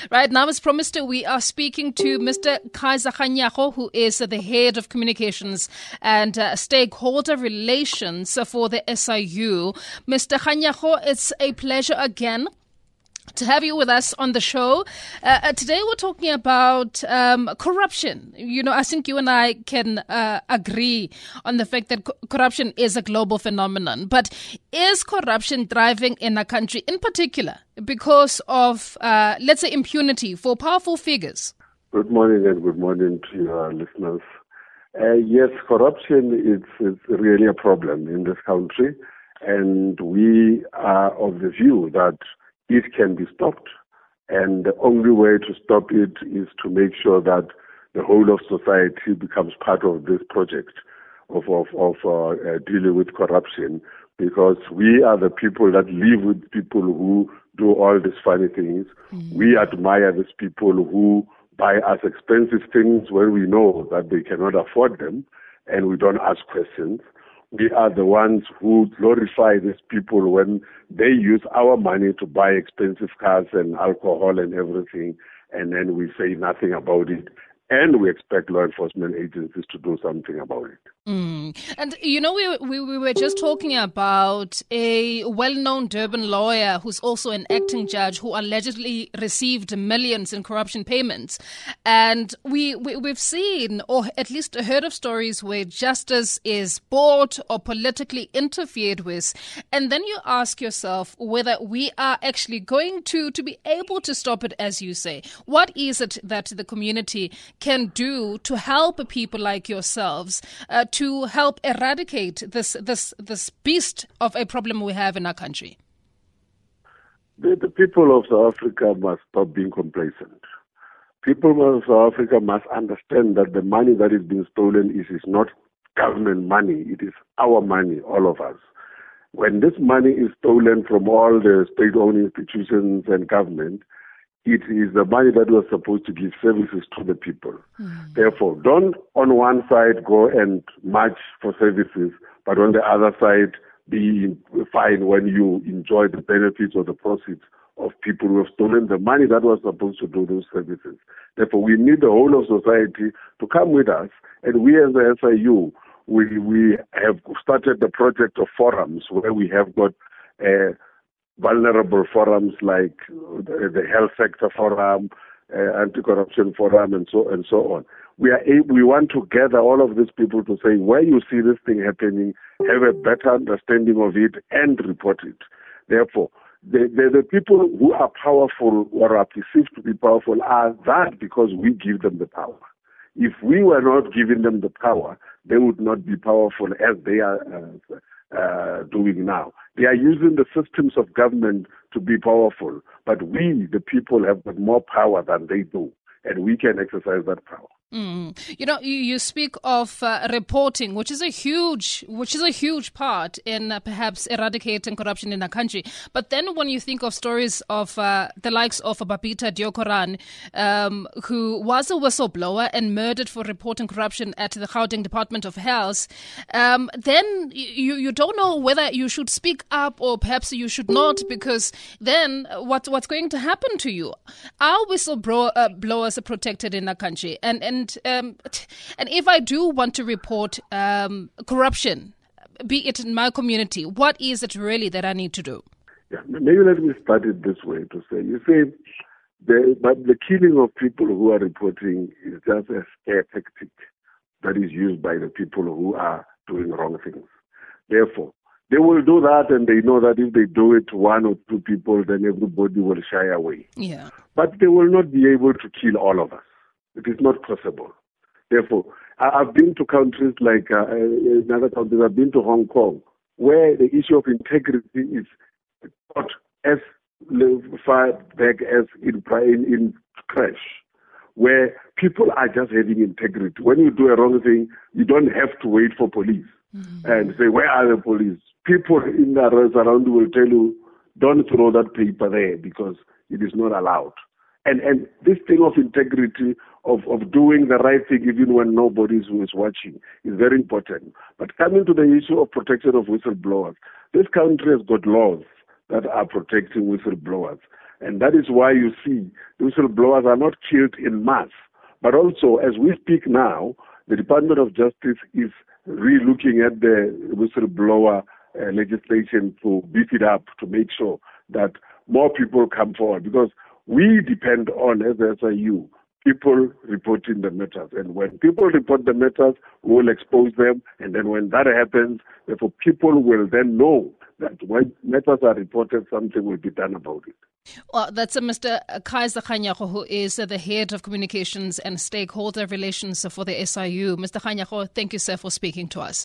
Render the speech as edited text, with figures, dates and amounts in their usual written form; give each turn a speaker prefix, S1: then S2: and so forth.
S1: Right now, as promised, we are speaking to Mr. Kaiser Kganyago, who is the head of communications and stakeholder relations for the SIU. Mr. Kganyago, it's a pleasure again to have you with us on the show. Today we're talking about corruption. You know, I think you and I can agree on the fact that corruption is a global phenomenon. But is corruption thriving in a country in particular because of, let's say, impunity for powerful figures?
S2: Good morning and good morning to your listeners. Yes, corruption is really a problem in this country. And we are of the view that it can be stopped, and the only way to stop it is to make sure that the whole of society becomes part of this project of dealing with corruption, because we are the people that live with people who do all these funny things. We admire these people who buy us expensive things when we know that they cannot afford them, and we don't ask questions. We are the ones who glorify these people when they use our money to buy expensive cars and alcohol and everything, and then we say nothing about it. And we expect law enforcement agencies to do something about it.
S1: And, you know, we were just talking about a well-known Durban lawyer who's also an acting judge who allegedly received millions in corruption payments. And we've seen, or at least heard of stories where justice is bought or politically interfered with. And then you ask yourself whether we are actually going to be able to stop it, as you say. What is it that the community can do to help people like yourselves to help eradicate this beast of a problem we have in our country?
S2: The people of South Africa must stop being complacent. People of South Africa must understand that the money that is being stolen is not government money. It is our money, all of us. When this money is stolen from all the state-owned institutions and government, it is the money that was supposed to give services to the people. Therefore, don't on one side go and march for services, but on the other side be fine when you enjoy the benefits or the proceeds of people who have stolen the money that was supposed to do those services. Therefore, we need the whole of society to come with us, and we as the SIU, we have started the project of forums where we have got vulnerable forums like the health sector forum, anti-corruption forum, and so on. We want to gather all of these people to say, where you see this thing happening, have a better understanding of it and report it. Therefore, the people who are powerful or are perceived to be powerful are that because we give them the power. If we were not giving them the power, they would not be powerful as they are doing now. They are using the systems of government to be powerful, but we, the people, have got more power than they do, and we can exercise that power.
S1: You know, you speak of reporting, which is a huge part in perhaps eradicating corruption in our country. But then when you think of stories of the likes of Babita Deokaran, who was a whistleblower and murdered for reporting corruption at the Gauteng Department of Health, then you don't know whether you should speak up or perhaps you should not, because then what's going to happen to you? Our whistleblowers are protected in our country, and if I do want to report corruption, be it in my community, what is it really that I need to do?
S2: Yeah, maybe let me start it this way to say, you see, the killing of people who are reporting is just a scare tactic that is used by the people who are doing wrong things. Therefore, they will do that, and they know that if they do it to one or two people, then everybody will shy away.
S1: Yeah.
S2: But they will not be able to kill all of us. It is not possible. Therefore, I've been to countries like in other countries. I've been to Hong Kong, where the issue of integrity is not as far back as in crash, where people are just having integrity. When you do a wrong thing, you don't have to wait for police and say, where are the police? People in the areas around will tell you, don't throw that paper there because it is not allowed. And this thing of integrity, of doing the right thing even when nobody is watching, is very important. But coming to the issue of protection of whistleblowers, this country has got laws that are protecting whistleblowers. And that is why you see the whistleblowers are not killed in mass. But also, as we speak now, the Department of Justice is re-looking at the whistleblower legislation to beef it up, to make sure that more people come forward. Because we depend on, as the SIU, people reporting the matters. And when people report the matters, we will expose them. And then when that happens, therefore people will then know that when matters are reported, something will be done about it.
S1: Well, that's Mr. Kaiser Kganyago, who is the head of communications and stakeholder relations for the SIU. Mr. Kganyago, thank you, sir, for speaking to us.